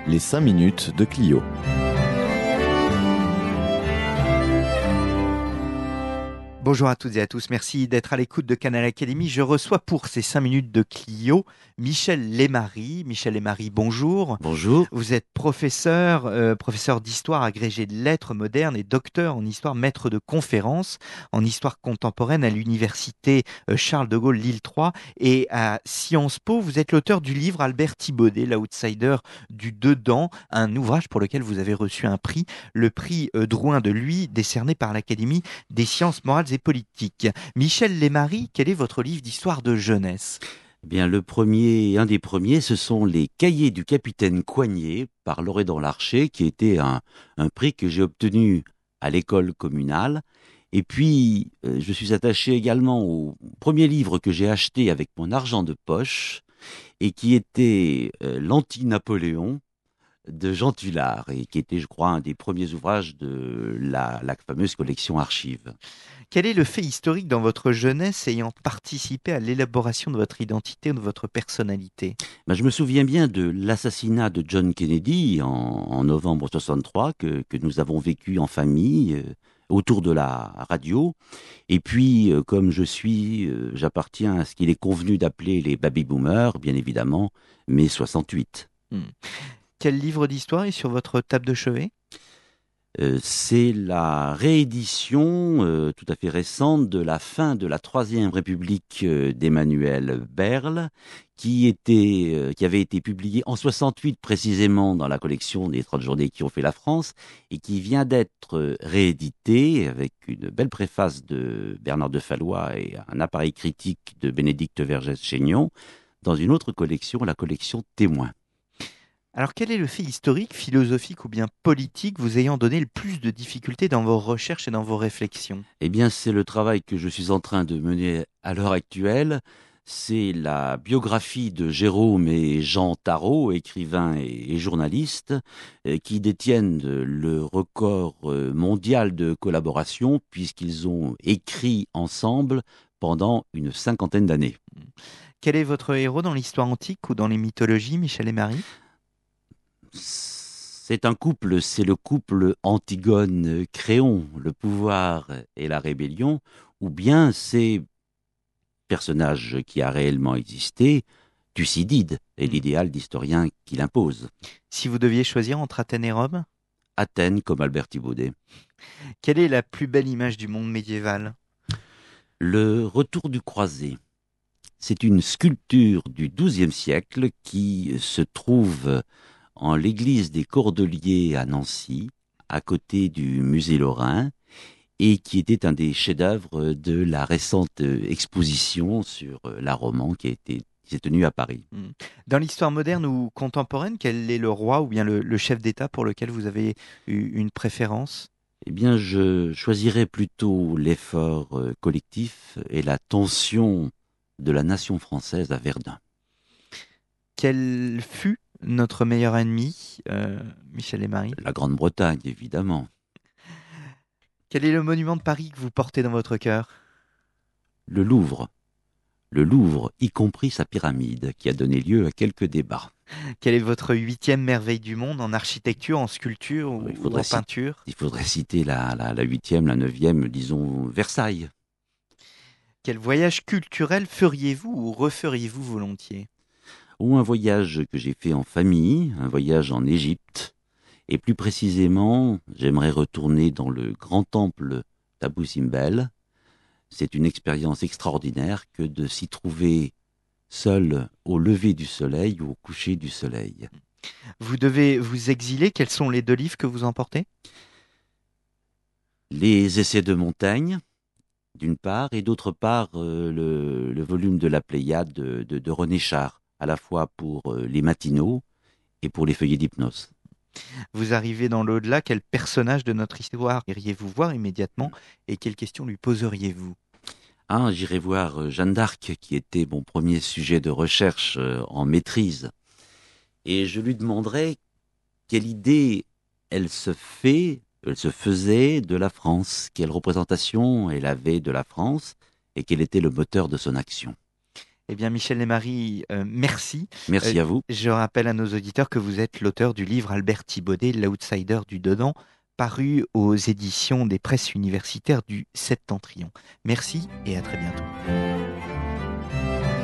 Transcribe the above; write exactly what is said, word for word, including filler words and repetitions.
Les cinq minutes de Clio. Bonjour à toutes et à tous, merci d'être à l'écoute de Canal Académie. Je reçois pour ces cinq minutes de Clio Michel Lemarie. Michel Lemarie, bonjour. Bonjour. Vous êtes professeur, euh, professeur d'histoire agrégé de lettres modernes et docteur en histoire, maître de conférences en histoire contemporaine à l'université Charles de Gaulle Lille trois et à Sciences Po. Vous êtes l'auteur du livre Albert Thibaudet, l'outsider du dedans, un ouvrage pour lequel vous avez reçu un prix, le prix Drouin de Lhuy, décerné par l'Académie des sciences morales et politique. Michel Lemarie, quel est votre livre d'histoire de jeunesse ? Eh bien, le premier, un des premiers, ce sont les Cahiers du capitaine Coignet par Loredan Larcher, qui était un, un prix que j'ai obtenu à l'école communale. Et puis, euh, je suis attaché également au premier livre que j'ai acheté avec mon argent de poche et qui était euh, l'Anti-Napoléon de Jean Tullard et qui était, je crois, un des premiers ouvrages de la, la fameuse collection Archives. Quel est le fait historique dans votre jeunesse ayant participé à l'élaboration de votre identité ou de votre personnalité ? Ben, je me souviens bien de l'assassinat de John Kennedy en, en novembre soixante-trois que, que nous avons vécu en famille euh, autour de la radio. Et puis, euh, comme je suis, euh, j'appartiens à ce qu'il est convenu d'appeler les baby-boomers, bien évidemment, mai soixante-huit. Hmm. Quel livre d'histoire est sur votre table de chevet ? Euh, c'est la réédition euh, tout à fait récente de la fin de la Troisième République euh, d'Emmanuel Berle, qui, était, euh, qui avait été publiée en soixante-huit précisément dans la collection des trente journées qui ont fait la France, et qui vient d'être rééditée avec une belle préface de Bernard de Fallois et un appareil critique de Bénédicte Vergès-Chaignon, dans une autre collection, la collection Témoins. Alors, quel est le fait historique, philosophique ou bien politique vous ayant donné le plus de difficultés dans vos recherches et dans vos réflexions ? Eh bien, c'est le travail que je suis en train de mener à l'heure actuelle. C'est la biographie de Jérôme et Jean Tarot, écrivains et, et journalistes, euh, qui détiennent le record mondial de collaboration puisqu'ils ont écrit ensemble pendant une cinquantaine d'années. Quel est votre héros dans l'histoire antique ou dans les mythologies, Michel Lemarie ? C'est un couple, c'est le couple Antigone-Créon, le pouvoir et la rébellion, ou bien c'est personnage qui a réellement existé, Thucydide, et l'idéal d'historien qu'il impose. Si vous deviez choisir entre Athènes et Rome ? Athènes comme Albert Thibaudet. Quelle est la plus belle image du monde médiéval ? Le retour du croisé. C'est une sculpture du douzième siècle qui se trouve en l'église des Cordeliers à Nancy, à côté du musée Lorrain, et qui était un des chefs-d'œuvre de la récente exposition sur la Roman qui a été qui s'est tenue à Paris. Dans l'histoire moderne ou contemporaine, quel est le roi ou bien le, le chef d'État pour lequel vous avez eu une préférence ? Eh bien, je choisirais plutôt l'effort collectif et la tension de la nation française à Verdun. Quel fut notre meilleur ennemi, euh, Michel Lemarie ? La Grande-Bretagne, évidemment. Quel est le monument de Paris que vous portez dans votre cœur ? Le Louvre. Le Louvre, y compris sa pyramide, qui a donné lieu à quelques débats. Quelle est votre huitième merveille du monde en architecture, en sculpture ou, il ou en peinture ? Il faudrait citer la, la, la huitième, la neuvième, disons Versailles. Quel voyage culturel feriez-vous ou referiez-vous volontiers ? Ou un voyage que j'ai fait en famille, un voyage en Égypte. Et plus précisément, j'aimerais retourner dans le grand temple d'Abou Simbel. C'est une expérience extraordinaire que de s'y trouver seul au lever du soleil ou au coucher du soleil. Vous devez vous exiler. Quels sont les deux livres que vous emportez ? Les Essais de Montaigne, d'une part, et d'autre part, euh, le, le volume de la Pléiade de, de, de René Char, à la fois pour euh, les matinaux et pour les feuillets d'hypnose. Vous arrivez dans l'au-delà, quel personnage de notre histoire iriez-vous voir immédiatement et quelles questions lui poseriez-vous ? Ah, j'irai voir Jeanne d'Arc, qui était mon premier sujet de recherche euh, en maîtrise. Et je lui demanderai quelle idée elle se fait, elle se faisait de la France, quelle représentation elle avait de la France et quel était le moteur de son action. Eh bien, Michel Desmaris, euh, merci. Merci Euh, à vous. je rappelle à nos auditeurs que vous êtes l'auteur du livre Albert Thibaudet, L'outsider du dedans, paru aux éditions des presses universitaires du Septentrion. Merci et à très bientôt.